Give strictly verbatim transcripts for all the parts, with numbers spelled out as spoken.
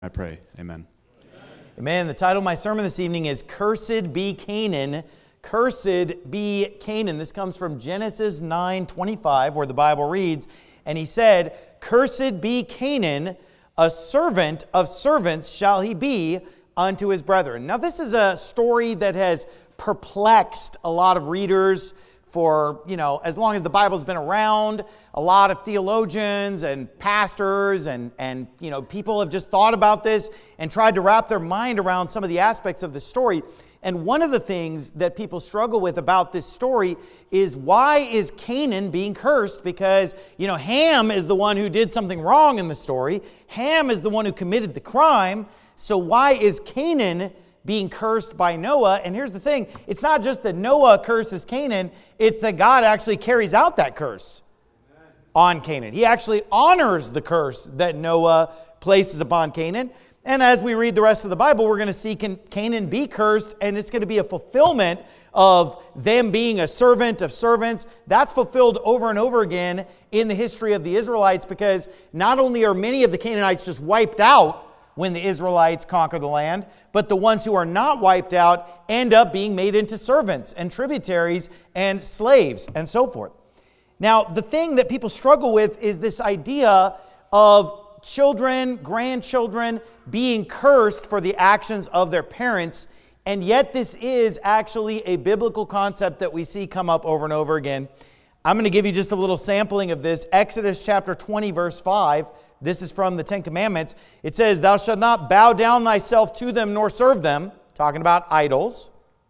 I pray. Amen. Amen. The title of my sermon this evening is Cursed Be Canaan. Cursed be Canaan. This comes from Genesis nine twenty-five, where the Bible reads, and he said, Cursed be Canaan, a servant of servants shall he be unto his brethren. Now this is a story that has perplexed a lot of readers for, you know, as long as the Bible's been around. A lot of theologians and pastors and, and, you know, people have just thought about this and tried to wrap their mind around some of the aspects of the story. And one of the things that people struggle with about this story is, why is Canaan being cursed? Because, you know, Ham is the one who did something wrong in the story. Ham is the one who committed the crime. So why is Canaan being cursed by Noah? And here's the thing. It's not just that Noah curses Canaan. It's that God actually carries out that curse on Canaan. He actually honors the curse that Noah places upon Canaan. And as we read the rest of the Bible, we're going to see can Canaan be cursed, and it's going to be a fulfillment of them being a servant of servants. That's fulfilled over and over again in the history of the Israelites, because not only are many of the Canaanites just wiped out when the Israelites conquer the land, but the ones who are not wiped out end up being made into servants and tributaries and slaves and so forth. Now, the thing that people struggle with is this idea of children, grandchildren being cursed for the actions of their parents, and yet this is actually a biblical concept that we see come up over and over again. I'm going to give you just a little sampling of this. Exodus chapter twenty, verse five. This is from the Ten Commandments. It says, Thou shalt not bow down thyself to them nor serve them, talking about idols.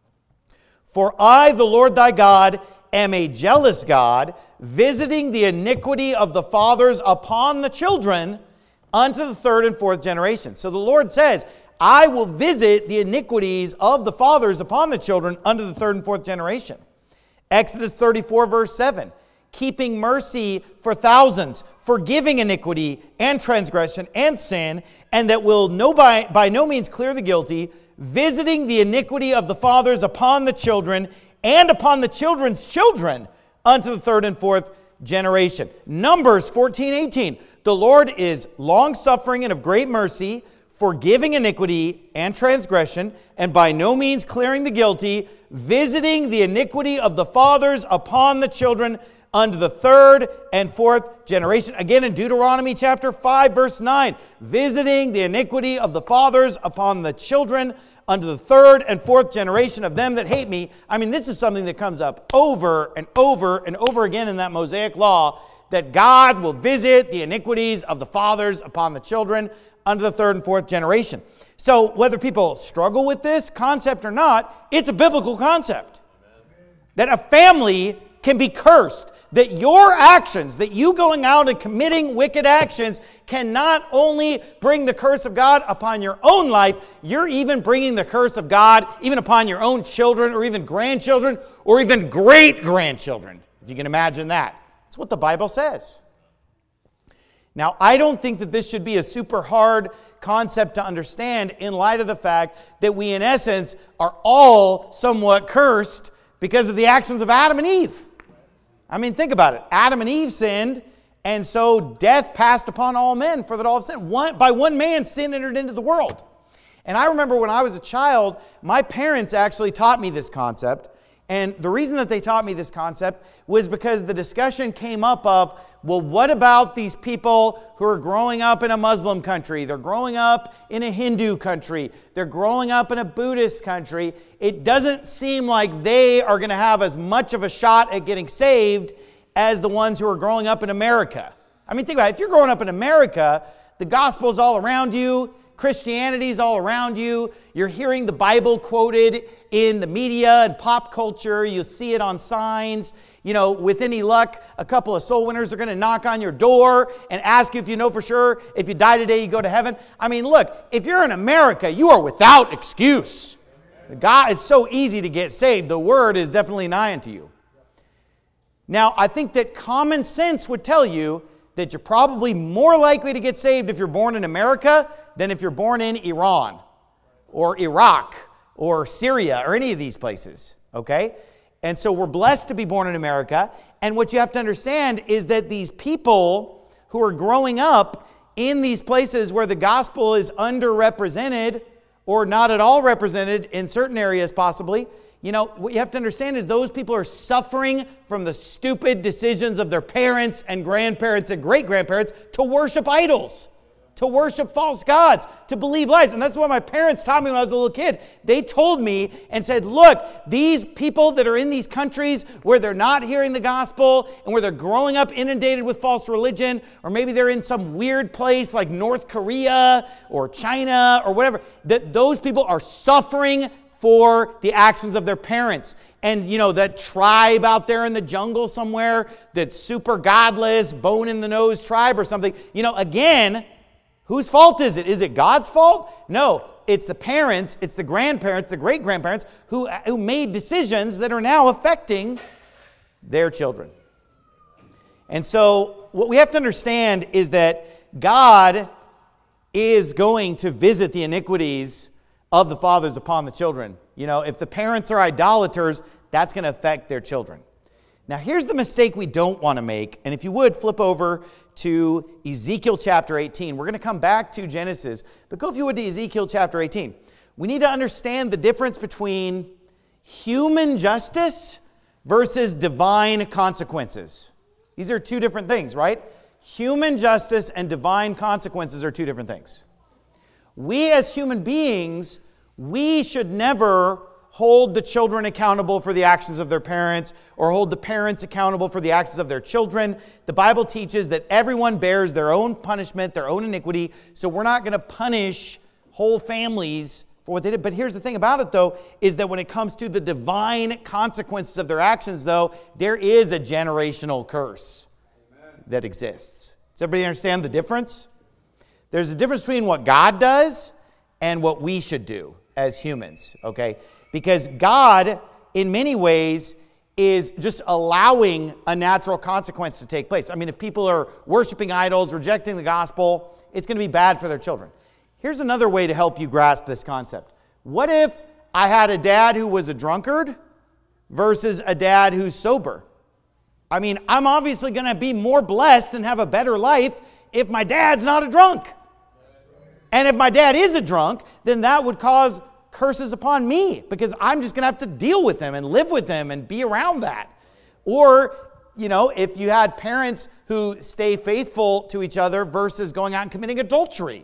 For I, the Lord thy God, am a jealous God, visiting the iniquity of the fathers upon the children unto the third and fourth generation. So the Lord says, I will visit the iniquities of the fathers upon the children unto the third and fourth generation. Exodus thirty-four, verse seven. Keeping mercy for thousands, forgiving iniquity and transgression and sin, and that will no by, by no means clear the guilty, visiting the iniquity of the fathers upon the children and upon the children's children unto the third and fourth generation. Numbers fourteen, eighteen. The Lord is long-suffering and of great mercy, forgiving iniquity and transgression, and by no means clearing the guilty, visiting the iniquity of the fathers upon the children unto the third and fourth generation. Again in Deuteronomy chapter five, verse nine. Visiting the iniquity of the fathers upon the children unto the third and fourth generation of them that hate me. I mean, this is something that comes up over and over and over again in that Mosaic law, that God will visit the iniquities of the fathers upon the children unto the third and fourth generation. So whether people struggle with this concept or not, it's a biblical concept. Amen. That a family can be cursed. That your actions, that you going out and committing wicked actions, can not only bring the curse of God upon your own life, you're even bringing the curse of God even upon your own children, or even grandchildren, or even great-grandchildren, if you can imagine that. That's what the Bible says. Now, I don't think that this should be a super hard concept to understand, in light of the fact that we, in essence, are all somewhat cursed because of the actions of Adam and Eve. I mean, think about it. Adam and Eve sinned, and so death passed upon all men, for that all have sinned. One, by one man, sin entered into the world. And I remember when I was a child, my parents actually taught me this concept. And the reason that they taught me this concept was because the discussion came up of, well, what about these people who are growing up in a Muslim country? They're growing up in a Hindu country. They're growing up in a Buddhist country. It doesn't seem like they are going to have as much of a shot at getting saved as the ones who are growing up in America. I mean, think about it. If you're growing up in America, the gospel's all around you. Christianity's all around you. You're hearing the Bible quoted in the media and pop culture. You'll see it on signs. You know, with any luck, a couple of soul winners are going to knock on your door and ask you if you know for sure if you die today, you go to heaven. I mean, look, if you're in America, you are without excuse. God, it's so easy to get saved. The word is definitely nigh unto you. Now, I think that common sense would tell you that you're probably more likely to get saved if you're born in America than if you're born in Iran or Iraq or Syria or any of these places, okay? And so we're blessed to be born in America. And what you have to understand is that these people who are growing up in these places where the gospel is underrepresented or not at all represented in certain areas possibly, you know, what you have to understand is those people are suffering from the stupid decisions of their parents and grandparents and great-grandparents to worship idols, to worship false gods, to believe lies. And that's what my parents taught me when I was a little kid. They told me and said, look, these people that are in these countries where they're not hearing the gospel and where they're growing up inundated with false religion, or maybe they're in some weird place like North Korea or China or whatever, that those people are suffering for the actions of their parents. And, you know, that tribe out there in the jungle somewhere that's super godless, bone-in-the-nose tribe or something, you know, again, whose fault is it? Is it God's fault? No, it's the parents, it's the grandparents, the great-grandparents who, who made decisions that are now affecting their children. And so what we have to understand is that God is going to visit the iniquities of the fathers upon the children. You know, if the parents are idolaters, that's going to affect their children. Now, here's the mistake we don't want to make. And if you would, flip over to Ezekiel chapter eighteen. We're going to come back to Genesis, but go, if you would, to Ezekiel chapter eighteen. We need to understand the difference between human justice versus divine consequences. These are two different things, right? Human justice and divine consequences are two different things. We as human beings, we should never hold the children accountable for the actions of their parents or hold the parents accountable for the actions of their children. The Bible teaches that everyone bears their own punishment, their own iniquity, so we're not going to punish whole families for what they did. But here's the thing about it, though, is that when it comes to the divine consequences of their actions, though, there is a generational curse Amen. That exists. Does everybody understand the difference? There's a difference between what God does and what we should do as humans, okay? Because God, in many ways, is just allowing a natural consequence to take place. I mean, if people are worshiping idols, rejecting the gospel, it's going to be bad for their children. Here's another way to help you grasp this concept. What if I had a dad who was a drunkard versus a dad who's sober? I mean, I'm obviously going to be more blessed and have a better life if my dad's not a drunk. And if my dad is a drunk, then that would cause curses upon me because I'm just going to have to deal with him and live with him and be around that. Or, you know, if you had parents who stay faithful to each other versus going out and committing adultery.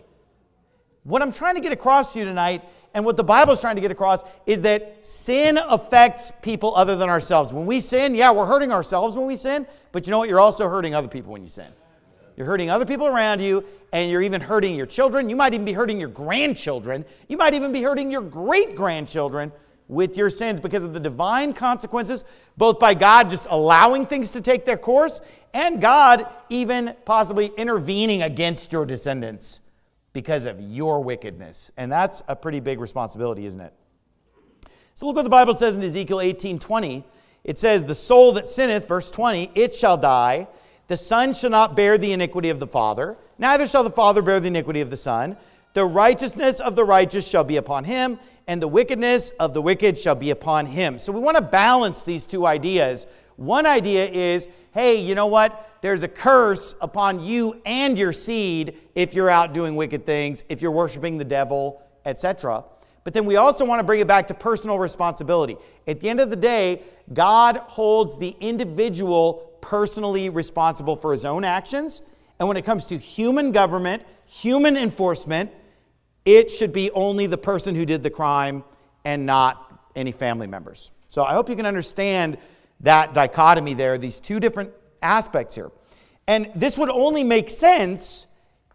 What I'm trying to get across to you tonight, and what the Bible is trying to get across, is that sin affects people other than ourselves. When we sin, yeah, we're hurting ourselves when we sin, but you know what? You're also hurting other people when you sin. You're hurting other people around you, and you're even hurting your children. You might even be hurting your grandchildren. You might even be hurting your great-grandchildren with your sins because of the divine consequences, both by God just allowing things to take their course, and God even possibly intervening against your descendants because of your wickedness. And that's a pretty big responsibility, isn't it? So look what the Bible says in Ezekiel eighteen twenty. It says, "The soul that sinneth," verse twenty, "it shall die. The son shall not bear the iniquity of the father, neither shall the father bear the iniquity of the son. The righteousness of the righteous shall be upon him, and the wickedness of the wicked shall be upon him." So we want to balance these two ideas. One idea is, hey, you know what? There's a curse upon you and your seed if you're out doing wicked things, if you're worshiping the devil, et cetera. But then we also want to bring it back to personal responsibility. At the end of the day, God holds the individual personally responsible for his own actions. And when it comes to human government, human enforcement, it should be only the person who did the crime and not any family members. So I hope you can understand that dichotomy there, these two different aspects here. And this would only make sense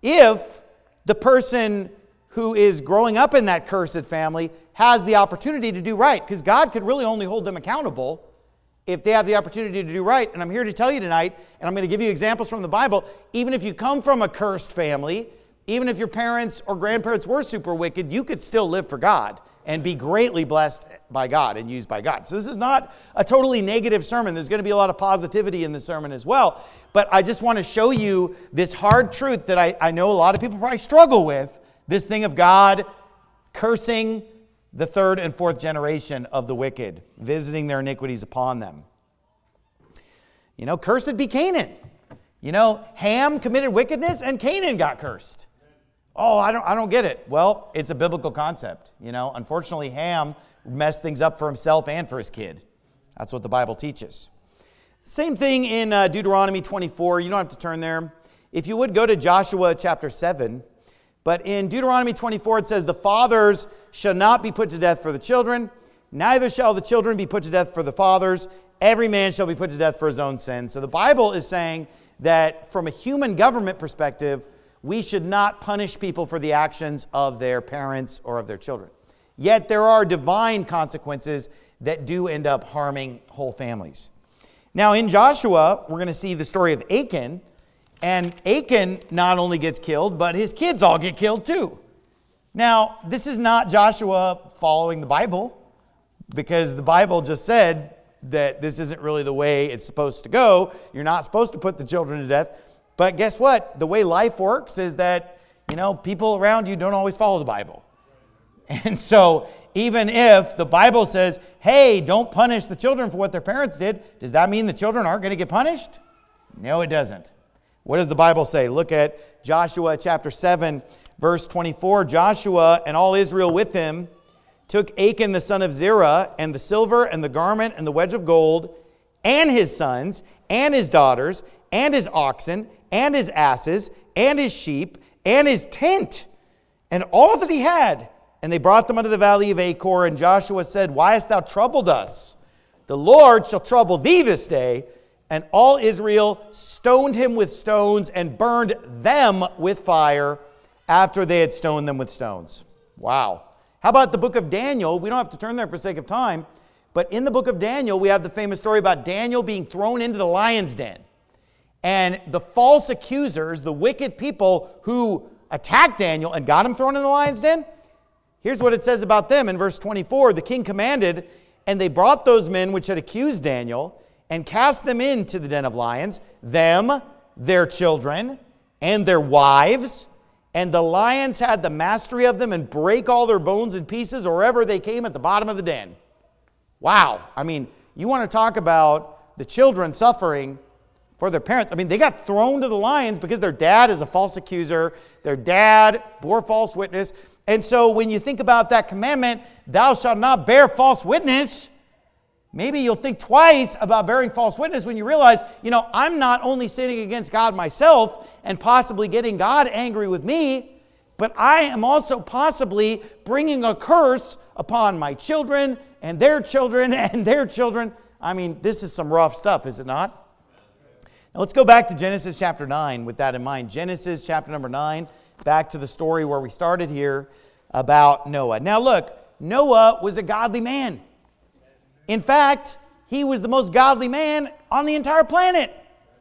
if the person who is growing up in that cursed family has the opportunity to do right, because God could really only hold them accountable if they have the opportunity to do right. And I'm here to tell you tonight, and I'm going to give you examples from the Bible, even if you come from a cursed family, even if your parents or grandparents were super wicked, you could still live for God and be greatly blessed by God and used by God. So this is not a totally negative sermon. There's going to be a lot of positivity in this sermon as well. But I just want to show you this hard truth that I, I know a lot of people probably struggle with, this thing of God cursing the third and fourth generation of the wicked, visiting their iniquities upon them. You know, cursed be Canaan. You know, Ham committed wickedness and Canaan got cursed. Oh, I don't, I don't get it. Well, it's a biblical concept. You know, unfortunately, Ham messed things up for himself and for his kid. That's what the Bible teaches. Same thing in uh, Deuteronomy twenty-four. You don't have to turn there. If you would, go to Joshua chapter seven. But in Deuteronomy twenty-four, it says, the fathers shall not be put to death for the children, neither shall the children be put to death for the fathers. Every man shall be put to death for his own sin. So the Bible is saying that from a human government perspective, we should not punish people for the actions of their parents or of their children. Yet there are divine consequences that do end up harming whole families. Now in Joshua, we're going to see the story of Achan. And Achan not only gets killed, but his kids all get killed too. Now, this is not Joshua following the Bible, because the Bible just said that this isn't really the way it's supposed to go. You're not supposed to put the children to death. But guess what? The way life works is that, you know, people around you don't always follow the Bible. And so even if the Bible says, hey, don't punish the children for what their parents did, does that mean the children aren't going to get punished? No, it doesn't. What does the Bible say? Look at Joshua chapter seven, verse twenty-four. Joshua and all Israel with him took Achan the son of Zerah, and the silver, and the garment, and the wedge of gold, and his sons, and his daughters, and his oxen, and his asses, and his sheep, and his tent, and all that he had. And they brought them unto the valley of Achor. And Joshua said, why hast thou troubled us? The Lord shall trouble thee this day. And all Israel stoned him with stones and burned them with fire after they had stoned them with stones. Wow. How about the book of Daniel? We don't have to turn there for sake of time. But in the book of Daniel, we have the famous story about Daniel being thrown into the lion's den. And the false accusers, the wicked people who attacked Daniel and got him thrown in the lion's den, here's what it says about them in verse twenty-four. The king commanded, and they brought those men which had accused Daniel and cast them into the den of lions, them, their children, and their wives. And the lions had the mastery of them and brake all their bones in pieces wherever they came at the bottom of the den. Wow. I mean, you want to talk about the children suffering for their parents. I mean, they got thrown to the lions because their dad is a false accuser. Their dad bore false witness. And so when you think about that commandment, thou shalt not bear false witness, maybe you'll think twice about bearing false witness when you realize, you know, I'm not only sinning against God myself and possibly getting God angry with me, but I am also possibly bringing a curse upon my children and their children and their children. I mean, this is some rough stuff, is it not? Now let's go back to Genesis chapter nine with that in mind. Genesis chapter number nine, back to the story where we started here about Noah. Now look, Noah was a godly man. In fact, he was the most godly man on the entire planet.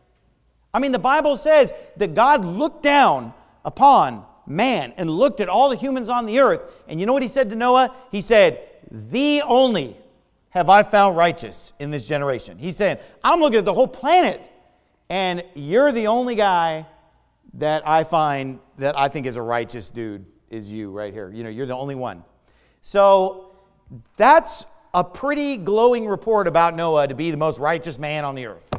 I mean, the Bible says that God looked down upon man and looked at all the humans on the earth. And you know what he said to Noah? He said, thee only have I found righteous in this generation. He said, I'm looking at the whole planet, and you're the only guy that I find that I think is a righteous dude is you right here. You know, you're the only one. So that's a pretty glowing report about Noah to be the most righteous man on the earth.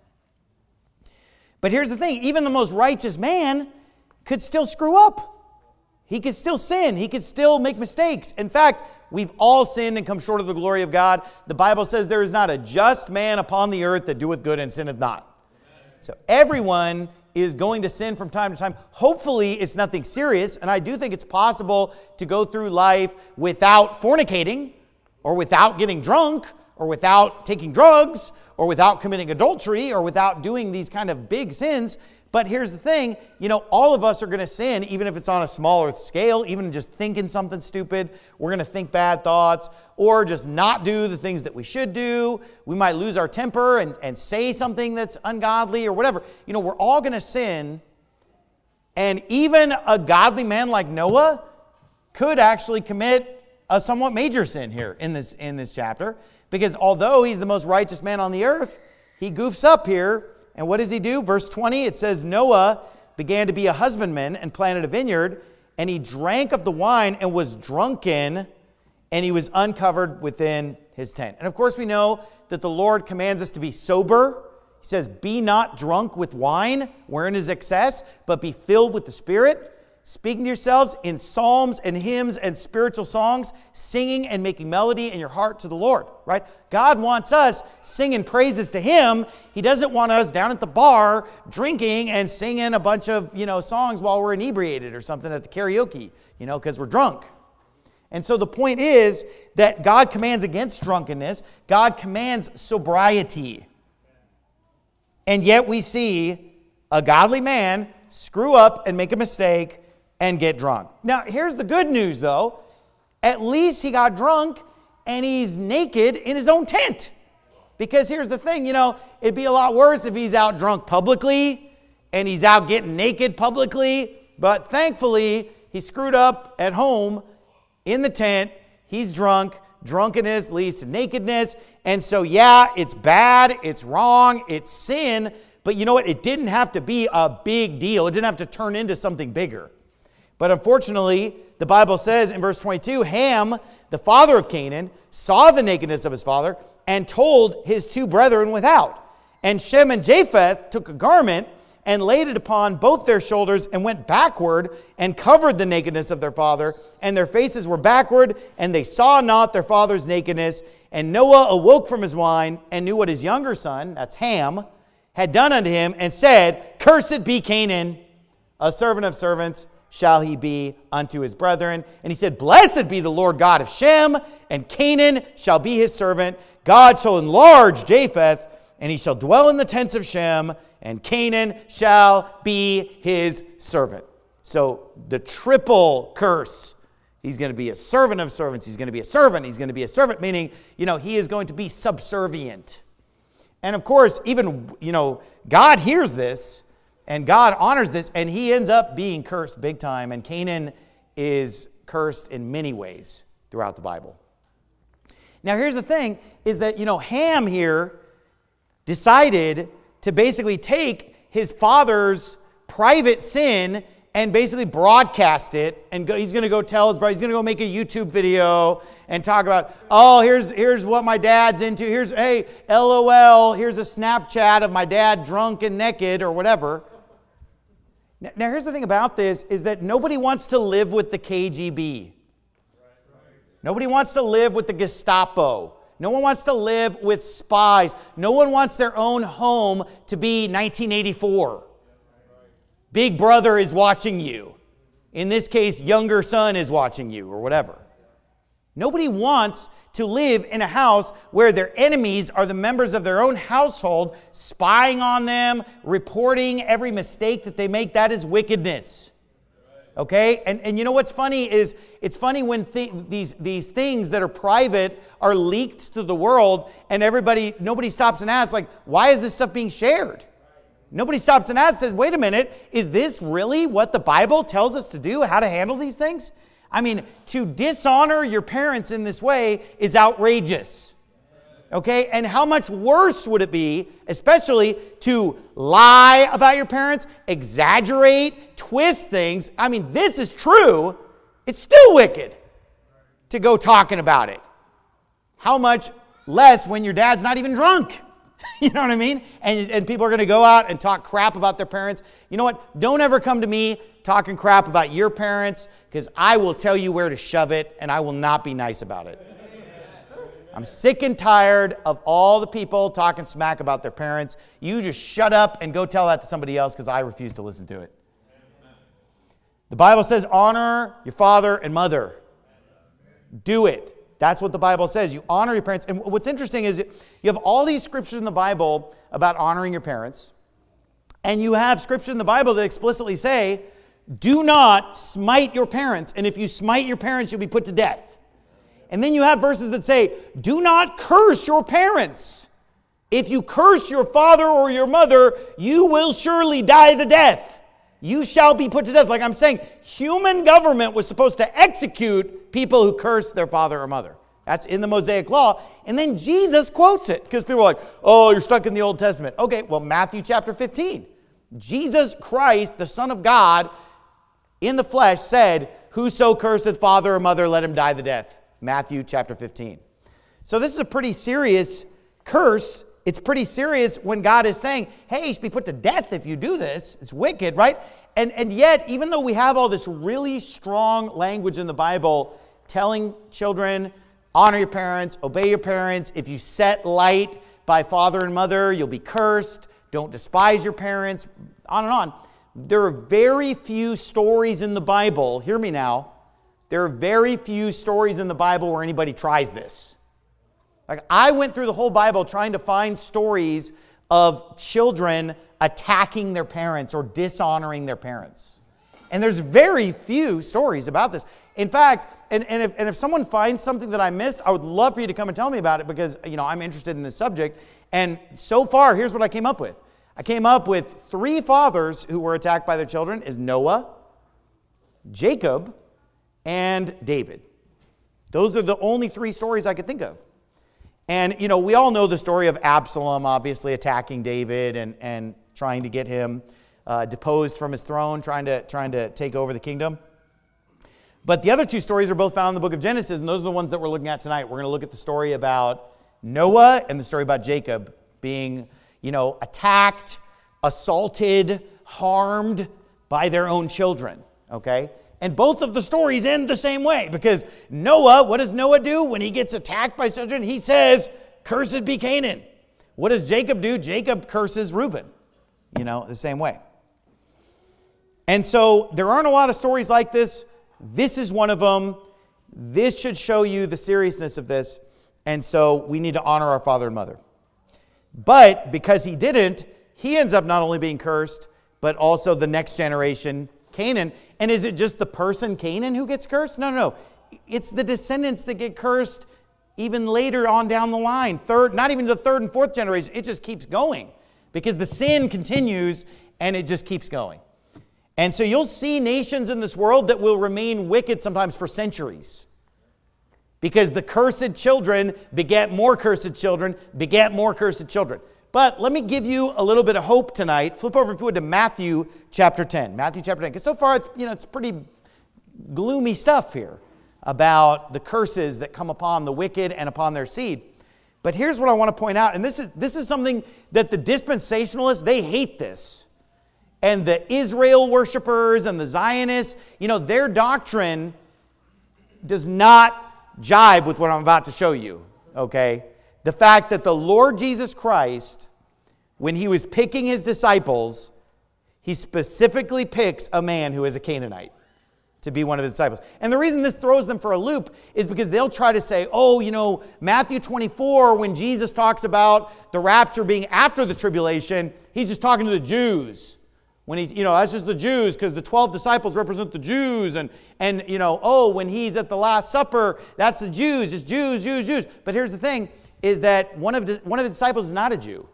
But here's the thing, even the most righteous man could still screw up. He could still sin. He could still make mistakes. In fact, we've all sinned and come short of the glory of God. The Bible says there is not a just man upon the earth that doeth good and sinneth not. So everyone is going to sin from time to time. Hopefully it's nothing serious, and I do think it's possible to go through life without fornicating, or without getting drunk, or without taking drugs, or without committing adultery, or without doing these kind of big sins. But here's the thing, you know, all of us are going to sin, even if it's on a smaller scale, even just thinking something stupid. We're going to think bad thoughts, or just not do the things that we should do. We might lose our temper and, and say something that's ungodly or whatever. You know, we're all going to sin. And even a godly man like Noah could actually commit a somewhat major sin here in this, in this chapter. Because although he's the most righteous man on the earth, he goofs up here. And what does he do? Verse twenty, it says, Noah began to be a husbandman and planted a vineyard, and he drank of the wine and was drunken, and he was uncovered within his tent. And of course we know that the Lord commands us to be sober. He says, be not drunk with wine, wherein is excess, but be filled with the Spirit, speaking to yourselves in psalms and hymns and spiritual songs, singing and making melody in your heart to the Lord, right? God wants us singing praises to Him. He doesn't want us down at the bar drinking and singing a bunch of, you know, songs while we're inebriated or something at the karaoke, you know, because we're drunk. And so the point is that God commands against drunkenness. God commands sobriety. And yet we see a godly man screw up and make a mistake and get drunk. Now, here's the good news, though. At least he got drunk and he's naked in his own tent. Because here's the thing, you know, it'd be a lot worse if he's out drunk publicly and he's out getting naked publicly. But thankfully, he screwed up at home in the tent. He's drunk. Drunkenness leads to nakedness. And so, yeah, it's bad, it's wrong, it's sin. But you know what? It didn't have to be a big deal. It didn't have to turn into something bigger. But unfortunately, the Bible says in verse twenty-two, Ham, the father of Canaan, saw the nakedness of his father and told his two brethren without. And Shem and Japheth took a garment and laid it upon both their shoulders and went backward and covered the nakedness of their father. And their faces were backward, and they saw not their father's nakedness. And Noah awoke from his wine and knew what his younger son, that's Ham, had done unto him, and said, Cursed be Canaan, a servant of servants shall he be unto his brethren. And he said, Blessed be the Lord God of Shem, and Canaan shall be his servant. God shall enlarge Japheth, and he shall dwell in the tents of Shem, and Canaan shall be his servant. So the triple curse, he's going to be a servant of servants, he's going to be a servant, he's going to be a servant, meaning, you know, he is going to be subservient. And of course, even, you know, God hears this, and God honors this, and he ends up being cursed big time, and Canaan is cursed in many ways throughout the Bible. Now, here's the thing, is that, you know, Ham here decided to basically take his father's private sin and basically broadcast it, and go, he's going to go tell his brother, he's going to go make a YouTube video and talk about, oh, here's here's what my dad's into, here's, hey, LOL, here's a Snapchat of my dad drunk and naked or whatever. Now, now here's the thing about this, is that nobody wants to live with the K G B. Nobody wants to live with the Gestapo. No one wants to live with spies. No one wants their own home to be nineteen eighty-four. Big brother is watching you. In this case, younger son is watching you, or whatever. Nobody wants to live in a house where their enemies are the members of their own household, spying on them, reporting every mistake that they make. That is wickedness. Okay? And, and you know what's funny is, it's funny when th- these, these things that are private are leaked to the world, and everybody, nobody stops and asks, like, why is this stuff being shared? Nobody stops and asks, says, wait a minute, is this really what the Bible tells us to do, how to handle these things? I mean, to dishonor your parents in this way is outrageous. Okay? And how much worse would it be, especially to lie about your parents, exaggerate, twist things? I mean, this is true. It's still wicked to go talking about it. How much less when your dad's not even drunk? You know what I mean? And, and people are going to go out and talk crap about their parents. You know what? Don't ever come to me talking crap about your parents, because I will tell you where to shove it, and I will not be nice about it. I'm sick and tired of all the people talking smack about their parents. You just shut up and go tell that to somebody else, because I refuse to listen to it. The Bible says honor your father and mother. Do it. That's what the Bible says. You honor your parents. And what's interesting is you have all these scriptures in the Bible about honoring your parents. And you have scripture in the Bible that explicitly say, do not smite your parents. And if you smite your parents, you'll be put to death. And then you have verses that say, do not curse your parents. If you curse your father or your mother, you will surely die the death. You shall be put to death. Like I'm saying, human government was supposed to execute people who curse their father or mother. That's in the Mosaic Law. And then Jesus quotes it, because people are like, oh, you're stuck in the Old Testament. Okay, well, Matthew chapter fifteen. Jesus Christ, the Son of God, in the flesh said, whoso curseth father or mother, let him die the death. Matthew chapter fifteen. So this is a pretty serious curse It's pretty serious when God is saying, hey, you should be put to death if you do this. It's wicked, right? And, and yet, even though we have all this really strong language in the Bible telling children, honor your parents, obey your parents, if you set light by father and mother, you'll be cursed, don't despise your parents, on and on. There are very few stories in the Bible, hear me now, there are very few stories in the Bible where anybody tries this. Like, I went through the whole Bible trying to find stories of children attacking their parents or dishonoring their parents. And there's very few stories about this. In fact, and, and, if, and if someone finds something that I missed, I would love for you to come and tell me about it because, you know, I'm interested in this subject. And so far, here's what I came up with. I came up with three fathers who were attacked by their children is Noah, Jacob, and David. Those are the only three stories I could think of. And, you know, we all know the story of Absalom, obviously, attacking David and, and trying to get him uh, deposed from his throne, trying to, trying to take over the kingdom. But the other two stories are both found in the book of Genesis, and those are the ones that we're looking at tonight. We're going to look at the story about Noah and the story about Jacob being, you know, attacked, assaulted, harmed by their own children, okay? And both of the stories end the same way because Noah, what does Noah do when he gets attacked by children? He says, cursed be Canaan. What does Jacob do? Jacob curses Reuben, you know, the same way. And so there aren't a lot of stories like this. This is one of them. This should show you the seriousness of this. And so we need to honor our father and mother. But because he didn't, he ends up not only being cursed, but also the next generation, Canaan. And is it just the person, Canaan, who gets cursed? No, no, no. It's the descendants that get cursed even later on down the line. Third, not even the third and fourth generation. It just keeps going because the sin continues and it just keeps going. And so you'll see nations in this world that will remain wicked sometimes for centuries. Because the cursed children beget more cursed children, beget more cursed children. But let me give you a little bit of hope tonight. Flip over if you would to Matthew chapter ten. Matthew chapter ten. Because so far it's, you know, it's pretty gloomy stuff here about the curses that come upon the wicked and upon their seed. But here's what I want to point out. And this is, this is something that the dispensationalists, they hate this. And the Israel worshipers and the Zionists, you know, their doctrine does not jibe with what I'm about to show you, okay? The fact that the Lord Jesus Christ, when he was picking his disciples, he specifically picks a man who is a Canaanite to be one of his disciples. And the reason this throws them for a loop is because they'll try to say, oh, you know, Matthew twenty-four, when Jesus talks about the rapture being after the tribulation, he's just talking to the Jews. When he, you know, that's just the Jews because the twelve disciples represent the Jews. And, and, you know, oh, when he's at the Last Supper, that's the Jews. It's Jews, Jews, Jews. But here's the thing, is that one of, one of his disciples is not a Jew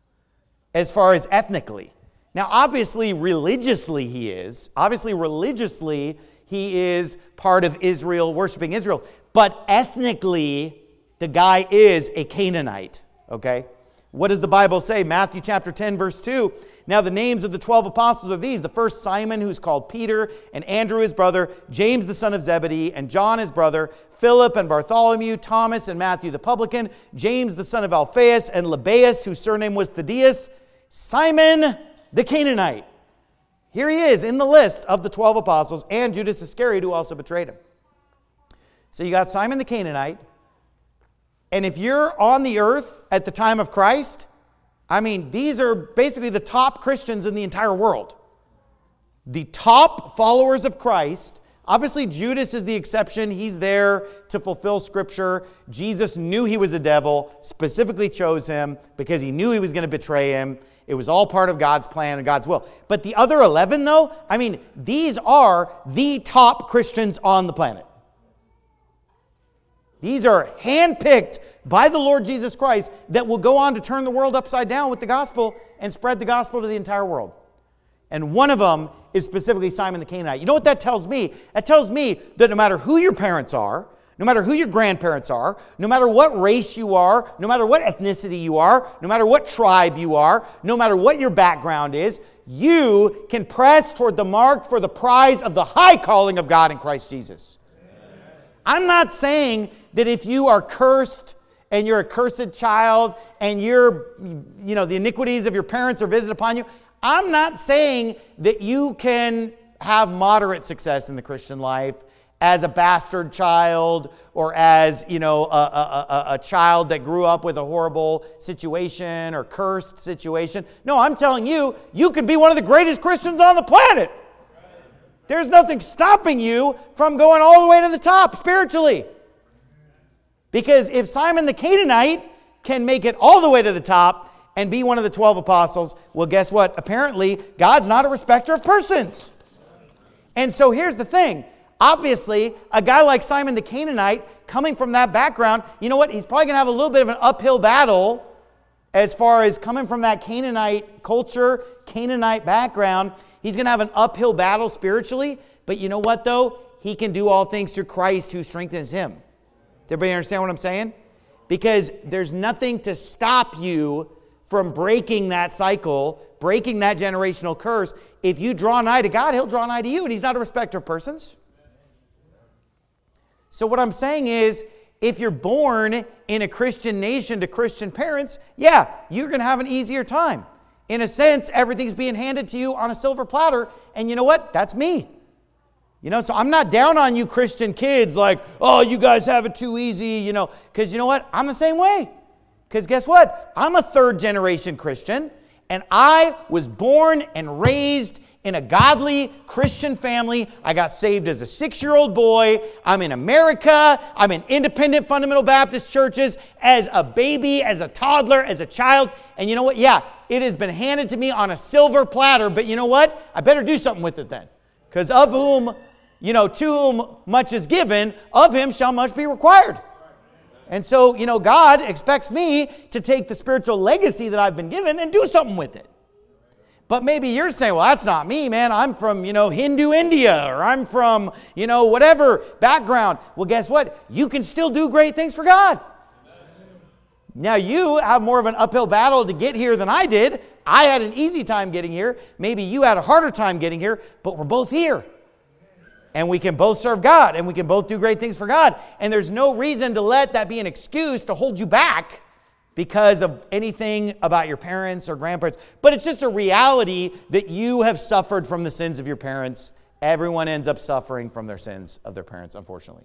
as far as ethnically. Now, obviously, religiously he is. Obviously, religiously, he is part of Israel, worshiping Israel. But ethnically, the guy is a Canaanite, okay? What does the Bible say? Matthew chapter ten, verse two. Now the names of the twelve apostles are these. The first, Simon, who's called Peter, and Andrew his brother, James the son of Zebedee, and John his brother, Philip and Bartholomew, Thomas and Matthew the publican, James the son of Alphaeus, and Lebbaeus, whose surname was Thaddeus, Simon the Canaanite. Here he is in the list of the twelve apostles, and Judas Iscariot, who also betrayed him. So you got Simon the Canaanite. And if you're on the earth at the time of Christ, I mean, these are basically the top Christians in the entire world. The top followers of Christ. Obviously, Judas is the exception. He's there to fulfill Scripture. Jesus knew he was a devil, specifically chose him because he knew he was going to betray him. It was all part of God's plan and God's will. But the other eleven, though, I mean, these are the top Christians on the planet. These are handpicked by the Lord Jesus Christ that will go on to turn the world upside down with the gospel and spread the gospel to the entire world. And one of them is specifically Simon the Canaanite. You know what that tells me? That tells me that no matter who your parents are, no matter who your grandparents are, no matter what race you are, no matter what ethnicity you are, no matter what tribe you are, no matter what your background is, you can press toward the mark for the prize of the high calling of God in Christ Jesus. I'm not saying that if you are cursed and you're a cursed child and you're, you know, the iniquities of your parents are visited upon you. I'm not saying that you can have moderate success in the Christian life as a bastard child or as, you know, a, a, a, a child that grew up with a horrible situation or cursed situation. No, I'm telling you, you could be one of the greatest Christians on the planet. There's nothing stopping you from going all the way to the top spiritually. Because if Simon the Canaanite can make it all the way to the top and be one of the twelve apostles, well, guess what? Apparently, God's not a respecter of persons. And so here's the thing. Obviously, a guy like Simon the Canaanite, coming from that background, you know what? He's probably going to have a little bit of an uphill battle as far as coming from that Canaanite culture, Canaanite background. He's going to have an uphill battle spiritually. But you know what, though? He can do all things through Christ who strengthens him. Does everybody understand what I'm saying? Because there's nothing to stop you from breaking that cycle, breaking that generational curse. If you draw nigh to God, he'll draw nigh to you, and he's not a respecter of persons. So what I'm saying is, if you're born in a Christian nation to Christian parents, yeah, you're going to have an easier time. In a sense, everything's being handed to you on a silver platter, and you know what? That's me. You know, so I'm not down on you Christian kids like, oh, you guys have it too easy, you know, because you know what? I'm the same way. Because guess what? I'm a third generation Christian, and I was born and raised in a godly Christian family. I got saved as a six-year-old boy. I'm in America. I'm in independent fundamental Baptist churches as a baby, as a toddler, as a child. And you know what? Yeah, it has been handed to me on a silver platter, but you know what? I better do something with it then. Because of whom, you know, to whom much is given, of him shall much be required. And so, you know, God expects me to take the spiritual legacy that I've been given and do something with it. But maybe you're saying, well, that's not me, man. I'm from, you know, Hindu India, or I'm from, you know, whatever background. Well, guess what? You can still do great things for God. Now, you have more of an uphill battle to get here than I did. I had an easy time getting here. Maybe you had a harder time getting here, but we're both here. And we can both serve God, and we can both do great things for God. And there's no reason to let that be an excuse to hold you back because of anything about your parents or grandparents. But it's just a reality that you have suffered from the sins of your parents. Everyone ends up suffering from their sins of their parents, unfortunately.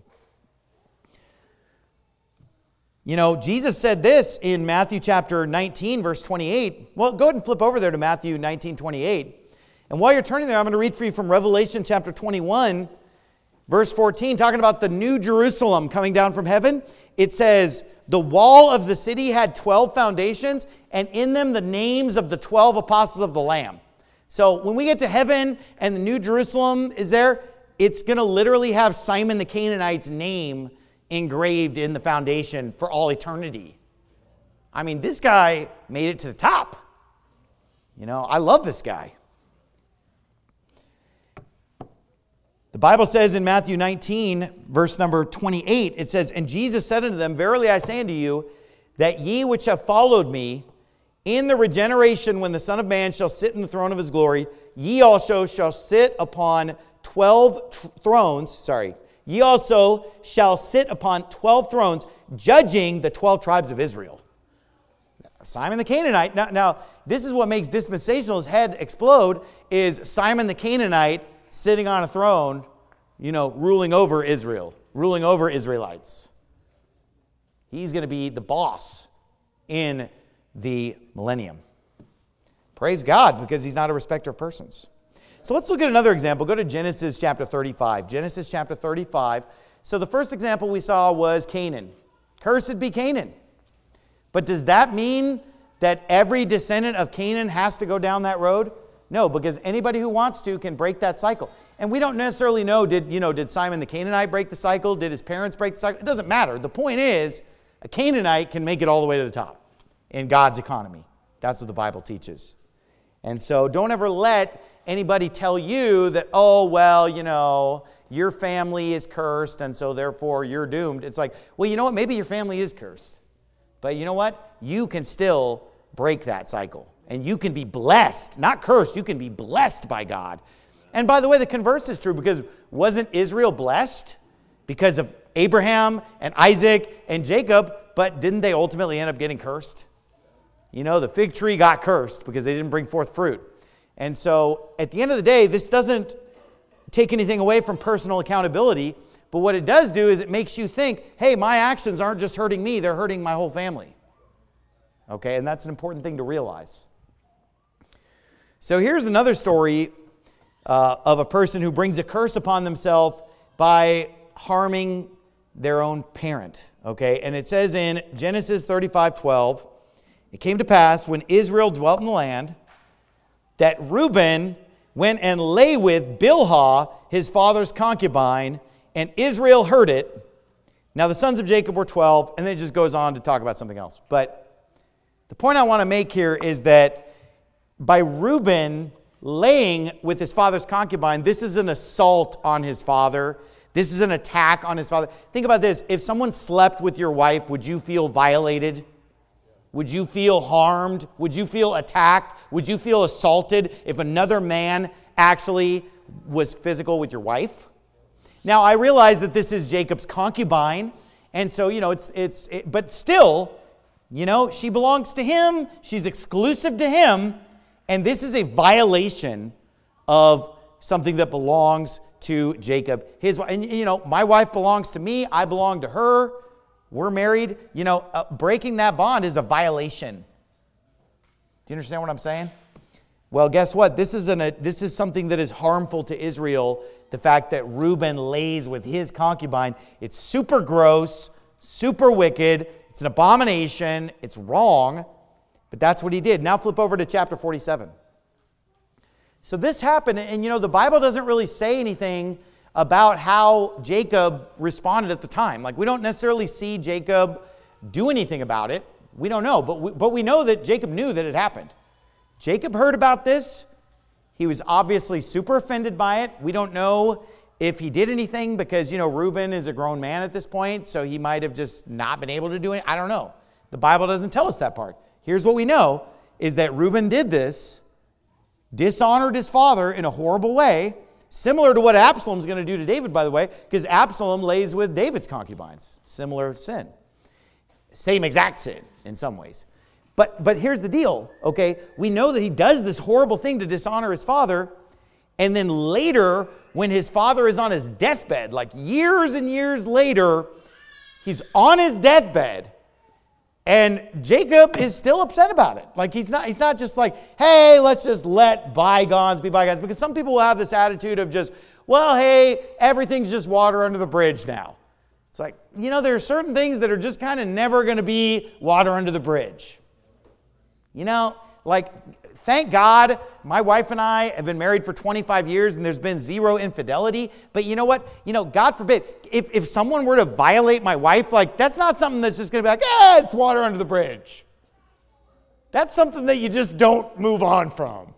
You know, Jesus said this in Matthew chapter nineteen, verse twenty-eight. Well, go ahead and flip over there to Matthew nineteen, twenty-eight. And while you're turning there, I'm going to read for you from Revelation chapter twenty-one, verse fourteen, talking about the new Jerusalem coming down from heaven. It says, the wall of the city had twelve foundations, and in them the names of the twelve apostles of the Lamb. So when we get to heaven and the new Jerusalem is there, it's going to literally have Simon the Canaanite's name engraved in the foundation for all eternity. I mean, this guy made it to the top. You know, I love this guy. The Bible says in Matthew nineteen, verse number twenty-eight, it says, and Jesus said unto them, verily I say unto you, that ye which have followed me, in the regeneration when the Son of Man shall sit in the throne of his glory, ye also shall sit upon twelve tr- thrones, sorry, ye also shall sit upon twelve thrones, judging the twelve tribes of Israel. Simon the Canaanite. Now, now this is what makes dispensational's head explode, is Simon the Canaanite sitting on a throne, you know, ruling over Israel, ruling over Israelites. He's going to be the boss in the millennium. Praise God, because he's not a respecter of persons. So let's look at another example. Go to Genesis chapter thirty-five. Genesis chapter thirty-five. So the first example we saw was Canaan. Cursed be Canaan. But does that mean that every descendant of Canaan has to go down that road? No, because anybody who wants to can break that cycle. And we don't necessarily know, did, you know, did Simon the Canaanite break the cycle? Did his parents break the cycle? It doesn't matter. The point is, a Canaanite can make it all the way to the top in God's economy. That's what the Bible teaches. And so don't ever let anybody tell you that, oh, well, you know, your family is cursed and so therefore you're doomed. It's like, well, you know what? Maybe your family is cursed. But you know what? You can still break that cycle. And you can be blessed, not cursed. You can be blessed by God. And by the way, the converse is true, because wasn't Israel blessed because of Abraham and Isaac and Jacob, but didn't they ultimately end up getting cursed? you know, the fig tree got cursed because they didn't bring forth fruit. And so at the end of the day, this doesn't take anything away from personal accountability, but what it does do is it makes you think, hey, my actions aren't just hurting me, they're hurting my whole family. Okay, and that's an important thing to realize. So here's another story uh, of a person who brings a curse upon themselves by harming their own parent. Okay, and it says in Genesis thirty-five twelve, it came to pass when Israel dwelt in the land that Reuben went and lay with Bilhah, his father's concubine, and Israel heard it. Now the sons of Jacob were twelve, and then it just goes on to talk about something else. But the point I want to make here is that by Reuben laying with his father's concubine, this is an assault on his father. This is an attack on his father. Think about this. If someone slept with your wife, would you feel violated? Would you feel harmed? Would you feel attacked? Would you feel assaulted if another man actually was physical with your wife? Now, I realize that this is Jacob's concubine, and so, you know, it's, it's, it, but still, you know, she belongs to him. She's exclusive to him. And this is a violation of something that belongs to Jacob. His, and, you know, my wife belongs to me. I belong to her. We're married. You know, uh, breaking that bond is a violation. Do you understand what I'm saying? Well, guess what? This is, an, a, this is something that is harmful to Israel. The fact that Reuben lays with his concubine. It's super gross, super wicked. It's an abomination. It's wrong. But that's what he did. Now flip over to chapter forty-seven. So this happened, and you know, the Bible doesn't really say anything about how Jacob responded at the time. Like, we don't necessarily see Jacob do anything about it. We don't know, but we, but we know that Jacob knew that it happened. Jacob heard about this. He was obviously super offended by it. We don't know if he did anything because, you know, Reuben is a grown man at this point, so he might have just not been able to do it. I don't know. The Bible doesn't tell us that part. Here's what we know, is that Reuben did this, dishonored his father in a horrible way, similar to what Absalom's going to do to David, by the way, because Absalom lays with David's concubines. Similar sin. Same exact sin in some ways. But, but here's the deal, okay? We know that he does this horrible thing to dishonor his father, and then later, when his father is on his deathbed, like years and years later, he's on his deathbed, and Jacob is still upset about it. Like, he's not, he's not just like, hey, let's just let bygones be bygones. Because some people will have this attitude of just, well, hey, everything's just water under the bridge now. It's like, you know, there are certain things that are just kind of never going to be water under the bridge. You know, like, thank God my wife and I have been married for twenty-five years and there's been zero infidelity. But you know what? You know, God forbid, if, if someone were to violate my wife, like, that's not something that's just going to be like, eh, it's water under the bridge. That's something that you just don't move on from.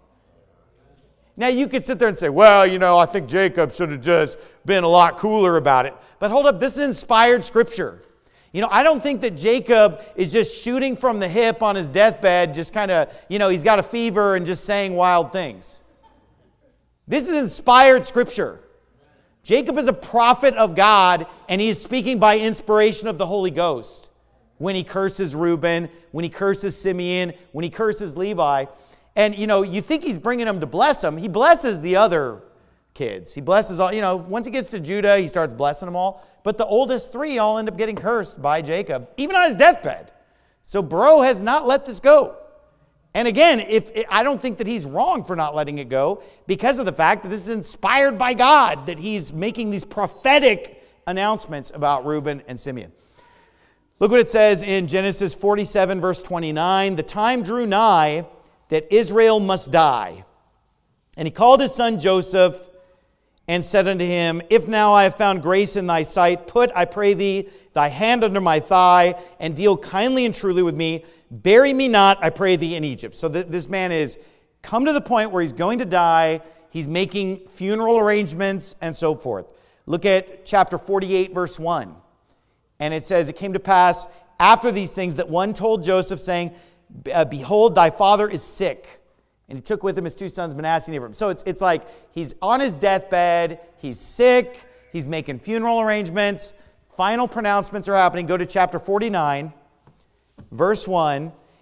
Now, you could sit there and say, well, you know, I think Jacob should have just been a lot cooler about it. But hold up, this is inspired scripture. You know, I don't think that Jacob is just shooting from the hip on his deathbed, just kind of, you know, he's got a fever and just saying wild things. This is inspired scripture. Jacob is a prophet of God, and he is speaking by inspiration of the Holy Ghost. When he curses Reuben, when he curses Simeon, when he curses Levi. And, you know, you think he's bringing them to bless them. He blesses the other kids. He blesses all, you know, once he gets to Judah, he starts blessing them all. But the oldest three all end up getting cursed by Jacob, even on his deathbed. So bro has not let this go. And again, if I don't think that he's wrong for not letting it go because of the fact that this is inspired by God, that he's making these prophetic announcements about Reuben and Simeon. Look what it says in Genesis forty-seven, verse twenty-nine. The time drew nigh that Israel must die. And he called his son Joseph and said unto him, if now I have found grace in thy sight, put, I pray thee, thy hand under my thigh, and deal kindly and truly with me. Bury me not, I pray thee, in Egypt. So th- this man is come to the point where he's going to die. He's making funeral arrangements and so forth. Look at chapter forty-eight, verse one. And it says, it came to pass after these things that one told Joseph, saying, behold, thy father is sick. And he took with him his two sons, Manasseh and Ephraim. So it's, it's like he's on his deathbed, he's sick, he's making funeral arrangements, final pronouncements are happening. Go to chapter forty-nine, verse one.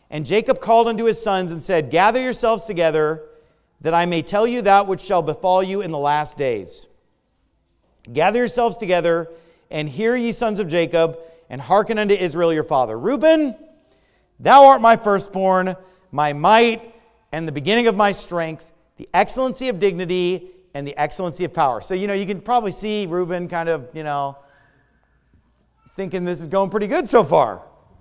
And Jacob called unto his sons and said, Gather yourselves together, that I may tell you that which shall befall you in the last days. Gather yourselves together, and hear ye sons of Jacob, and hearken unto Israel your father. Reuben, thou art my firstborn, my might, and the beginning of my strength, the excellency of dignity, and the excellency of power. So, you know, you can probably see Reuben kind of, you know, thinking this is going pretty good so far.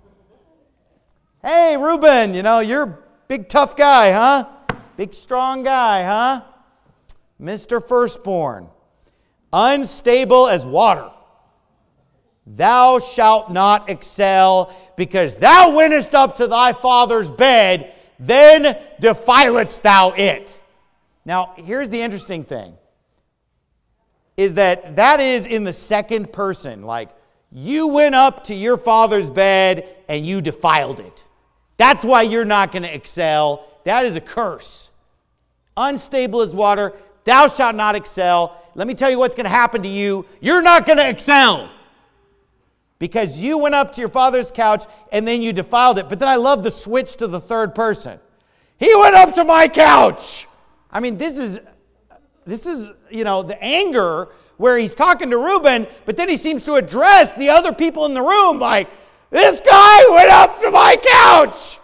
Hey, Reuben, you know, you're a big tough guy, huh? Big strong guy, huh? Mister Firstborn, unstable as water. Thou shalt not excel, because thou wentest up to thy father's bed, then defiledst thou it. Now, here's the interesting thing, is that that is in the second person. Like, you went up to your father's bed and you defiled it. That's why you're not going to excel. That is a curse. Unstable as water, thou shalt not excel. Let me tell you what's going to happen to you. You're not going to excel. Because you went up to your father's couch and then you defiled it. But then I love the switch to the third person. He went up to my couch. I mean, this is, this is, you know, the anger where he's talking to Reuben, but then he seems to address the other people in the room like, this guy went up to my couch.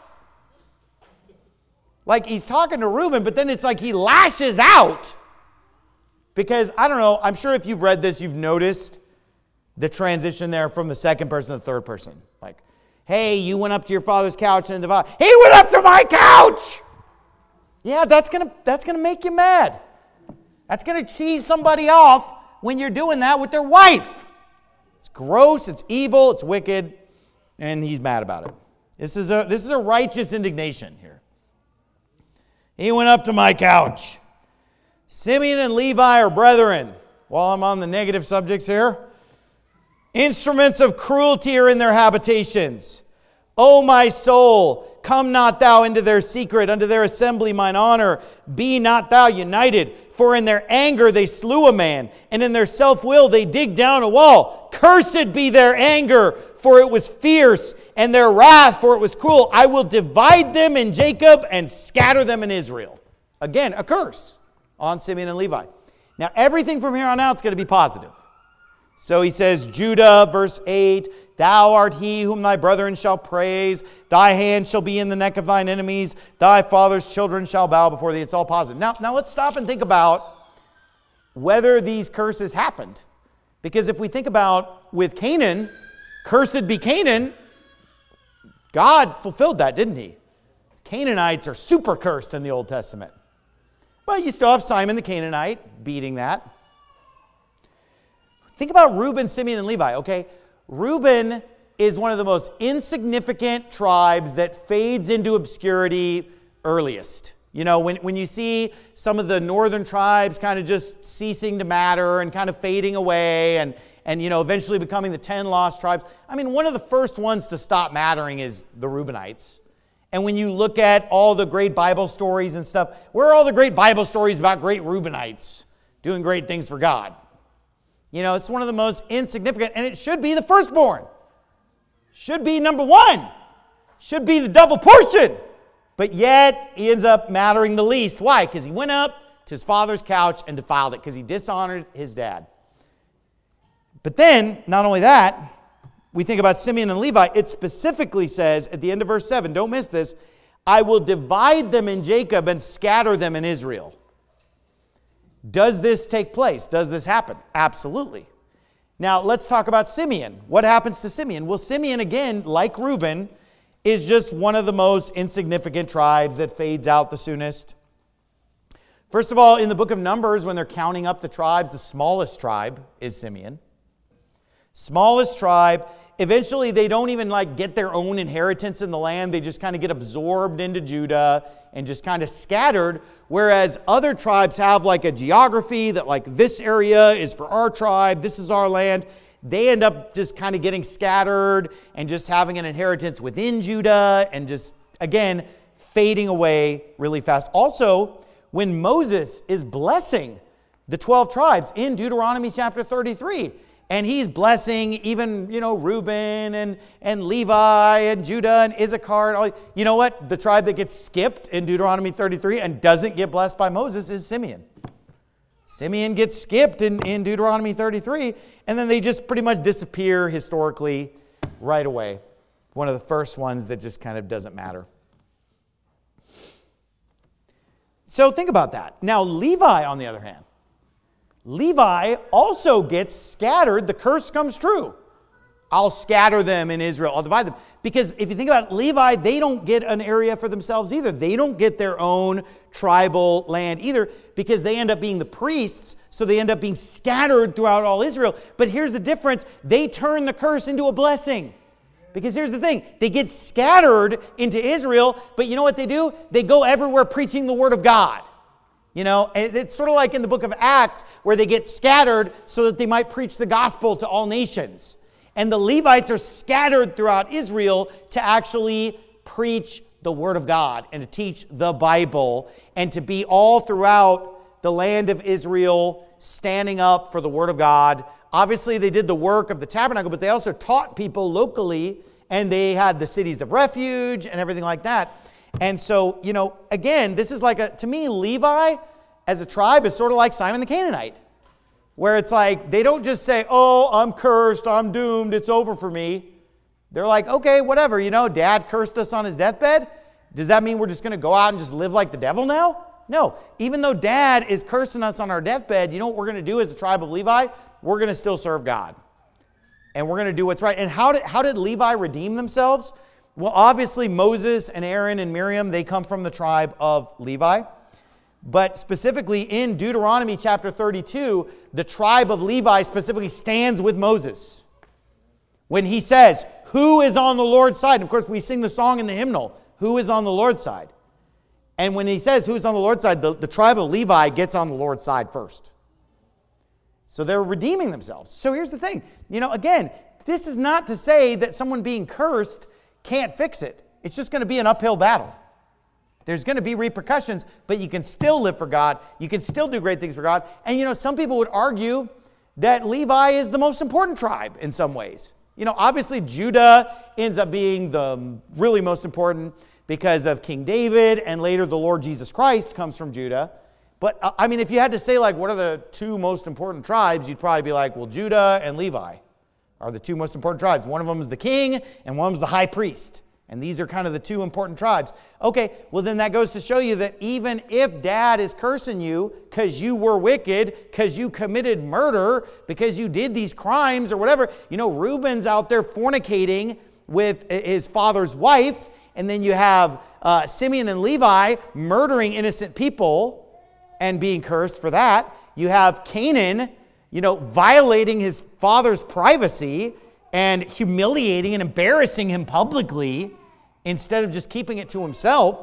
Like he's talking to Reuben, but then it's like he lashes out. Because, I don't know, I'm sure if you've read this, you've noticed the transition there from the second person to the third person. Like, hey, you went up to your father's couch and defiled. He went up to my couch! Yeah, that's gonna that's gonna make you mad. That's gonna cheese somebody off when you're doing that with their wife. It's gross, it's evil, it's wicked, and he's mad about it. This is a this is a righteous indignation here. He went up to my couch. Simeon and Levi are brethren. While I'm on the negative subjects here, instruments of cruelty are in their habitations. O my soul, come not thou into their secret, unto their assembly mine honor. Be not thou united, for in their anger they slew a man, and in their self-will they dig down a wall. Cursed be their anger, for it was fierce, and their wrath, for it was cruel. I will divide them in Jacob and scatter them in Israel. Again, a curse on Simeon and Levi. Now, everything from here on out is going to be positive. So he says, Judah, verse eight, thou art he whom thy brethren shall praise. Thy hand shall be in the neck of thine enemies. Thy father's children shall bow before thee. It's all positive. Now, now let's stop and think about whether these curses happened. Because if we think about with Canaan, cursed be Canaan, God fulfilled that, didn't he? Canaanites are super cursed in the Old Testament. But you still have Simon the Canaanite beating that. Think about Reuben, Simeon, and Levi, okay? Reuben is one of the most insignificant tribes that fades into obscurity earliest. You know, when, when you see some of the northern tribes kind of just ceasing to matter and kind of fading away and, and, you know, eventually becoming the ten lost tribes. I mean, one of the first ones to stop mattering is the Reubenites. And when you look at all the great Bible stories and stuff, where are all the great Bible stories about great Reubenites doing great things for God? You know, it's one of the most insignificant, and it should be the firstborn. Should be number one. Should be the double portion. But yet, he ends up mattering the least. Why? Because he went up to his father's couch and defiled it, because he dishonored his dad. But then, not only that, we think about Simeon and Levi. It specifically says at the end of verse seven, don't miss this, I will divide them in Jacob and scatter them in Israel. Does this take place? Does this happen? Absolutely. Now, let's talk about Simeon. What happens to Simeon? Well, Simeon, again, like Reuben, is just one of the most insignificant tribes that fades out the soonest. First of all, in the book of Numbers, when they're counting up the tribes, the smallest tribe is Simeon. Smallest tribe. Eventually, they don't even like get their own inheritance in the land. They just kind of get absorbed into Judah and just kind of scattered, whereas other tribes have like a geography that like this area is for our tribe, this is our land. They end up just kind of getting scattered and just having an inheritance within Judah and just, again, fading away really fast. Also, when Moses is blessing the twelve tribes in Deuteronomy chapter thirty-three, And he's blessing even, you know, Reuben and, and Levi and Judah and Issachar. And all. You know what? The tribe that gets skipped in Deuteronomy thirty-three and doesn't get blessed by Moses is Simeon. Simeon gets skipped in, in Deuteronomy thirty-three, and then they just pretty much disappear historically right away. One of the first ones that just kind of doesn't matter. So think about that. Now, Levi, on the other hand, Levi also gets scattered. The curse comes true. I'll scatter them in Israel. I'll divide them. Because if you think about it, Levi, they don't get an area for themselves either. They don't get their own tribal land either because they end up being the priests, so they end up being scattered throughout all Israel. But here's the difference. They turn the curse into a blessing. Because here's the thing. They get scattered into Israel, but you know what they do? They go everywhere preaching the word of God. You know, it's sort of like in the book of Acts where they get scattered so that they might preach the gospel to all nations. And the Levites are scattered throughout Israel to actually preach the word of God and to teach the Bible and to be all throughout the land of Israel standing up for the word of God. Obviously, they did the work of the tabernacle, but they also taught people locally, and they had the cities of refuge and everything like that. And so, you know, again, this is like a, to me, Levi as a tribe is sort of like Simon the Canaanite, where it's like, they don't just say, oh, I'm cursed, I'm doomed, it's over for me. They're like, okay, whatever, you know, Dad cursed us on his deathbed. Does that mean we're just going to go out and just live like the devil now? No, even though Dad is cursing us on our deathbed, you know what we're going to do as a tribe of Levi? We're going to still serve God. And we're going to do what's right. And how did, how did Levi redeem themselves? Well, obviously, Moses and Aaron and Miriam, they come from the tribe of Levi. But specifically in Deuteronomy chapter thirty-two, the tribe of Levi specifically stands with Moses. When he says, who is on the Lord's side? And of course, we sing the song in the hymnal, who is on the Lord's side? And when he says who's on the Lord's side, the, the tribe of Levi gets on the Lord's side first. So they're redeeming themselves. So here's the thing. You know, again, this is not to say that someone being cursed can't fix it. It's just going to be an uphill battle. There's going to be repercussions, but you can still live for God. You can still do great things for God. And, you know, some people would argue that Levi is the most important tribe in some ways. You know, obviously Judah ends up being the really most important because of King David, and later the Lord Jesus Christ comes from Judah. But, uh, I mean, if you had to say, like, what are the two most important tribes, you'd probably be like, well, Judah and Levi are the two most important tribes. One of them is the king, and one of them is the high priest. And these are kind of the two important tribes. Okay, well then that goes to show you that even if Dad is cursing you because you were wicked, because you committed murder, because you did these crimes or whatever, you know, Reuben's out there fornicating with his father's wife, and then you have uh, Simeon and Levi murdering innocent people and being cursed for that. You have Canaan, you know, violating his father's privacy and humiliating and embarrassing him publicly instead of just keeping it to himself.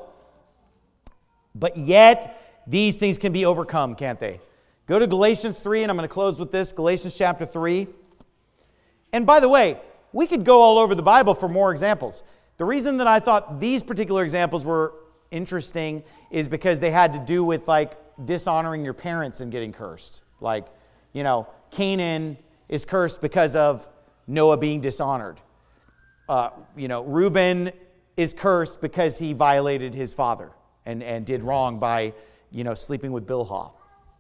But yet, these things can be overcome, can't they? Go to Galatians three, and I'm going to close with this, Galatians chapter three. And by the way, we could go all over the Bible for more examples. The reason that I thought these particular examples were interesting is because they had to do with, like, dishonoring your parents and getting cursed. Like, you know, Canaan is cursed because of Noah being dishonored. Uh, you know, Reuben is cursed because he violated his father and, and did wrong by, you know, sleeping with Bilhah.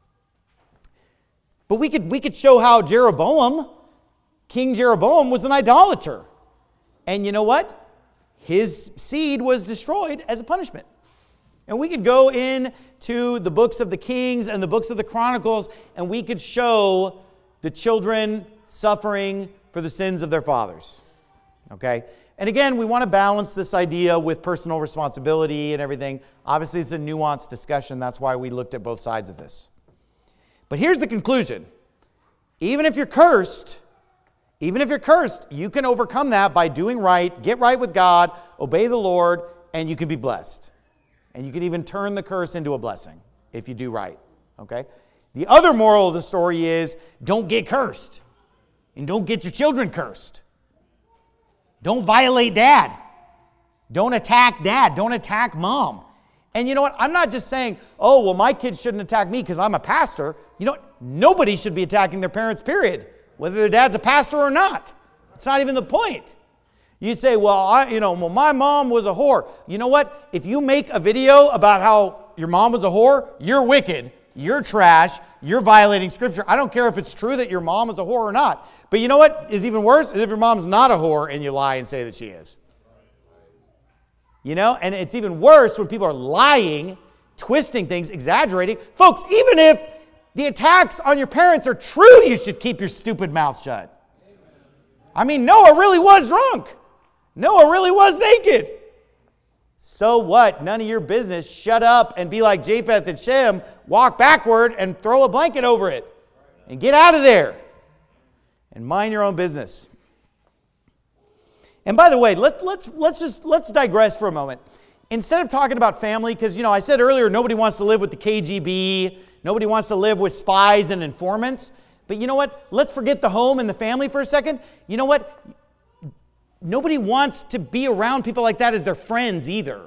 But we could we could show how Jeroboam, King Jeroboam, was an idolater. And you know what? His seed was destroyed as a punishment. And we could go into the books of the Kings and the books of the Chronicles, and we could show the children suffering for the sins of their fathers. Okay? And again, we want to balance this idea with personal responsibility and everything. Obviously, it's a nuanced discussion. That's why we looked at both sides of this. But here's the conclusion. Even if you're cursed, even if you're cursed, you can overcome that by doing right, get right with God, obey the Lord, and you can be blessed. And you can even turn the curse into a blessing if you do right. Okay? The other moral of the story is don't get cursed. And don't get your children cursed. Don't violate Dad. Don't attack Dad. Don't attack Mom. And you know what? I'm not just saying, oh, well, my kids shouldn't attack me because I'm a pastor. You know what? Nobody should be attacking their parents, period. whether their dad's a pastor or not. It's not even the point. You say, well, I, you know, well, my mom was a whore. You know what? If you make a video about how your mom was a whore, you're wicked, you're trash, you're violating Scripture. I don't care if it's true that your mom is a whore or not. But you know what is even worse? Is if your mom's not a whore and you lie and say that she is. You know, and it's even worse when people are lying, twisting things, exaggerating. Folks, even if the attacks on your parents are true, you should keep your stupid mouth shut. I mean, Noah really was drunk. Noah really was naked. So what? None of your business. Shut up and be like Japheth and Shem. Walk backward and throw a blanket over it. And get out of there. And mind your own business. And by the way, let, let's, let's just let's digress for a moment. Instead of talking about family, because, you know, I said earlier, nobody wants to live with the K G B. Nobody wants to live with spies and informants. But you know what? Let's forget the home and the family for a second. You know what? Nobody wants to be around people like that as their friends either.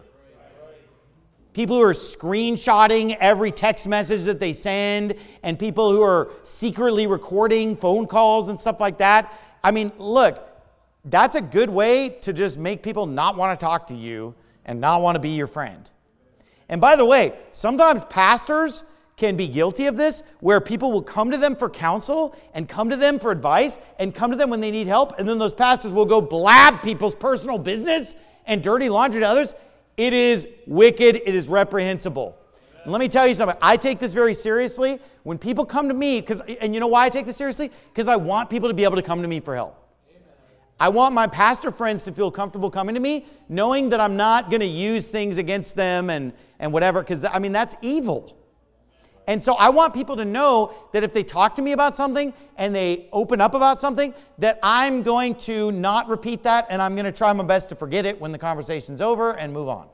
People who are screenshotting every text message that they send, and people who are secretly recording phone calls and stuff like that. I mean, look, that's a good way to just make people not want to talk to you and not want to be your friend. And by the way, sometimes pastors can be guilty of this, where people will come to them for counsel and come to them for advice and come to them when they need help, and then those pastors will go blab people's personal business and dirty laundry to others. It is wicked. It is reprehensible. And let me tell you something. I take this very seriously. When people come to me, because, and you know why I take this seriously? Because I want people to be able to come to me for help. I want my pastor friends to feel comfortable coming to me, knowing that I'm not going to use things against them and, and whatever, because, I mean, that's evil. And so I want people to know that if they talk to me about something and they open up about something, that I'm going to not repeat that, and I'm going to try my best to forget it when the conversation's over and move on.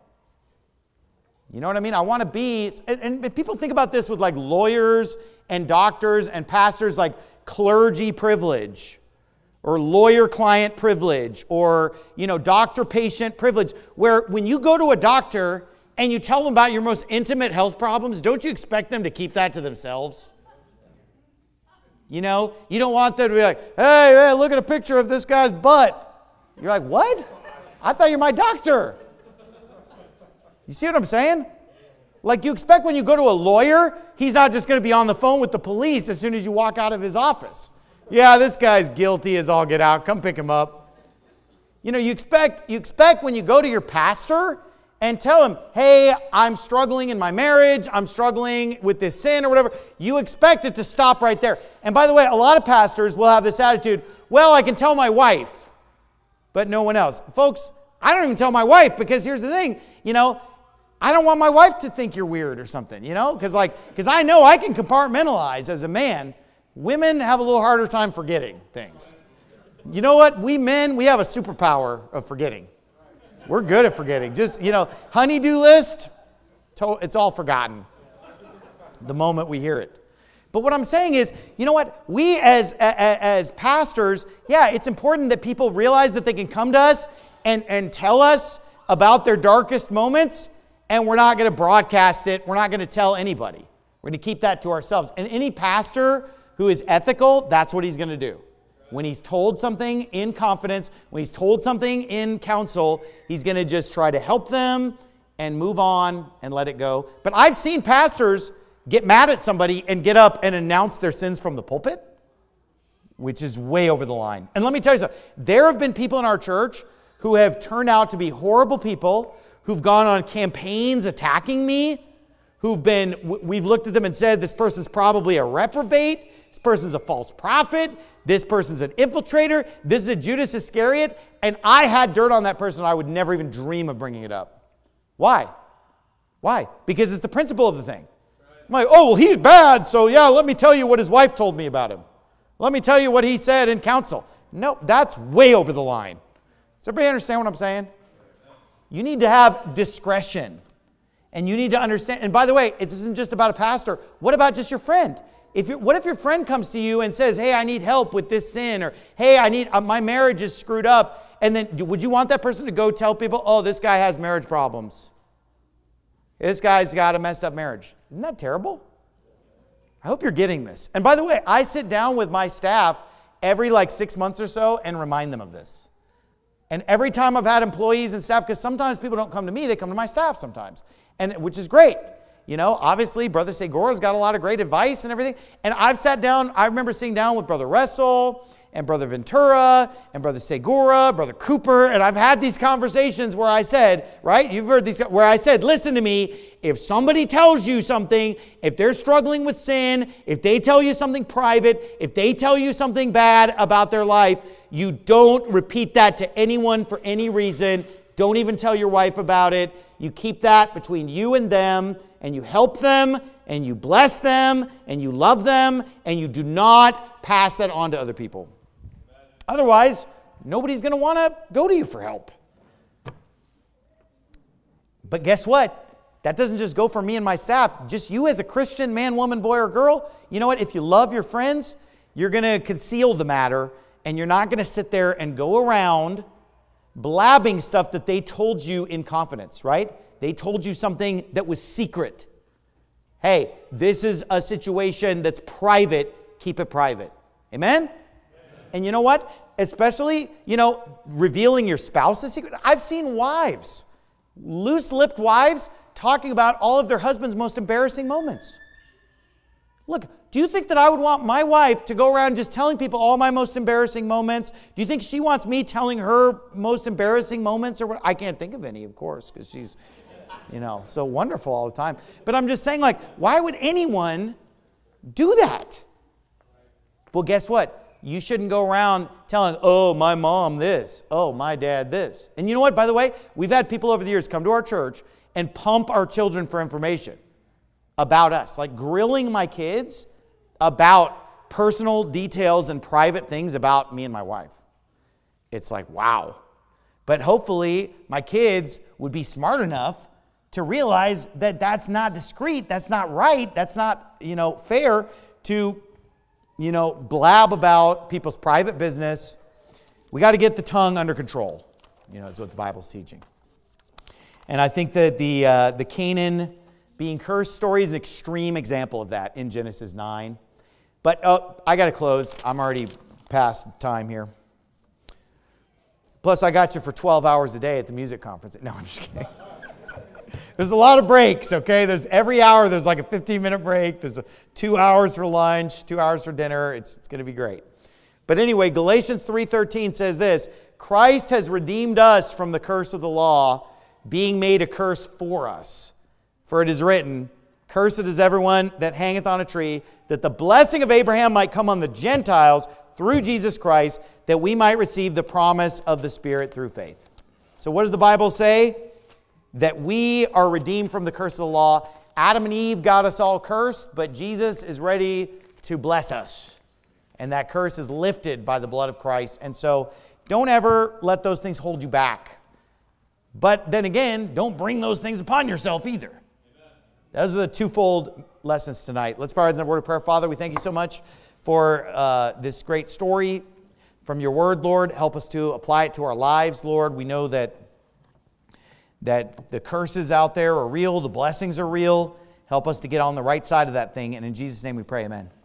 You know what I mean? I want to be, and, and people think about this with like lawyers and doctors and pastors, like clergy privilege or lawyer-client privilege or, you know, doctor-patient privilege, where when you go to a doctor and you tell them about your most intimate health problems, don't you expect them to keep that to themselves? You know, you don't want them to be like, hey, hey, look at a picture of this guy's butt. You're like, what? I thought you're my doctor. You see what I'm saying? Like, you expect when you go to a lawyer, he's not just going to be on the phone with the police as soon as you walk out of his office. Yeah, this guy's guilty as all get out. Come pick him up. You know, you expect you expect when you go to your pastor and tell him, hey, I'm struggling in my marriage, I'm struggling with this sin or whatever, you expect it to stop right there. And by the way, a lot of pastors will have this attitude, well, I can tell my wife, but no one else. Folks, I don't even tell my wife, because here's the thing, you know, I don't want my wife to think you're weird or something, you know, because like, because I know I can compartmentalize as a man. Women have a little harder time forgetting things. You know what? We men, we have a superpower of forgetting. We're good at forgetting. Just, you know, honey-do list, it's all forgotten the moment we hear it. But what I'm saying is, you know what? We as, as pastors, yeah, it's important that people realize that they can come to us and, and tell us about their darkest moments, and we're not going to broadcast it. We're not going to tell anybody. We're going to keep that to ourselves. And any pastor who is ethical, that's what he's going to do. When he's told something in confidence, when he's told something in counsel, he's going to just try to help them and move on and let it go. But I've seen pastors get mad at somebody and get up and announce their sins from the pulpit, which is way over the line. And let me tell you something. There have been people in our church who have turned out to be horrible people, who've gone on campaigns attacking me, who've been, we've looked at them and said, this person's probably a reprobate, this person's a false prophet, this person's an infiltrator, this is a Judas Iscariot, and I had dirt on that person, I would never even dream of bringing it up. Why? Why? Because it's the principle of the thing. I'm like, oh, well, he's bad, so yeah, let me tell you what his wife told me about him. Let me tell you what he said in counsel. Nope, that's way over the line. Does everybody understand what I'm saying? You need to have discretion. And you need to understand, and by the way, it isn't just about a pastor. What about just your friend? If you, what if your friend comes to you and says, hey, I need help with this sin, or hey, I need uh, my marriage is screwed up, and then would you want that person to go tell people, oh, this guy has marriage problems? This guy's got a messed up marriage. Isn't that terrible? I hope you're getting this. And by the way, I sit down with my staff every like six months or so and remind them of this. And every time I've had employees and staff, because sometimes people don't come to me, they come to my staff sometimes, and which is great. You know, obviously, Brother Segura's got a lot of great advice and everything. And I've sat down, I remember sitting down with Brother Wrestle and Brother Ventura and Brother Segura, Brother Cooper, and I've had these conversations where I said, right, you've heard these, where I said, listen to me, if somebody tells you something, if they're struggling with sin, if they tell you something private, if they tell you something bad about their life, you don't repeat that to anyone for any reason. Don't even tell your wife about it. You keep that between you and them, and you help them, and you bless them, and you love them, and you do not pass that on to other people. Otherwise, nobody's going to want to go to you for help. But guess what? That doesn't just go for me and my staff. Just you as a Christian man, woman, boy, or girl, you know what? If you love your friends, you're going to conceal the matter, and you're not going to sit there and go around blabbing stuff that they told you in confidence, right? They told you something that was secret. Hey, this is a situation that's private. Keep it private. Amen? Amen? And you know what? Especially, you know, revealing your spouse's secret. I've seen wives, loose-lipped wives, talking about all of their husband's most embarrassing moments. Look, do you think that I would want my wife to go around just telling people all my most embarrassing moments? Do you think she wants me telling her most embarrassing moments? Or what? I can't think of any, of course, because she's, you know, so wonderful all the time. But I'm just saying, like, why would anyone do that? Well, guess what? You shouldn't go around telling, oh, my mom this, oh, my dad this. And you know what, by the way? We've had people over the years come to our church and pump our children for information about us, like grilling my kids about personal details and private things about me and my wife. It's like, wow. But hopefully my kids would be smart enough to realize that that's not discreet, that's not right, that's not, you know, fair to, you know, blab about people's private business. We got to get the tongue under control, you know, is what the Bible's teaching. And I think that the uh, the Canaan being cursed story is an extreme example of that in Genesis nine. But oh, I got to close. I'm already past time here. Plus, I got you for twelve hours a day at the music conference. No, I'm just kidding. There's a lot of breaks, okay? There's every hour, there's like a fifteen-minute break. There's a two hours for lunch, two hours for dinner. It's, it's going to be great. But anyway, Galatians three thirteen says this, Christ has redeemed us from the curse of the law, being made a curse for us. For it is written, cursed is everyone that hangeth on a tree, that the blessing of Abraham might come on the Gentiles through Jesus Christ, that we might receive the promise of the Spirit through faith. So what does the Bible say? That we are redeemed from the curse of the law. Adam and Eve got us all cursed, but Jesus is ready to bless us. And that curse is lifted by the blood of Christ. And so don't ever let those things hold you back. But then again, don't bring those things upon yourself either. Those are the twofold lessons tonight. Let's bow our heads in a word of prayer. Father, we thank you so much for uh, this great story from your word, Lord. Help us to apply it to our lives, Lord. We know that, that the curses out there are real, the blessings are real. Help us to get on the right side of that thing. And in Jesus' name we pray, amen.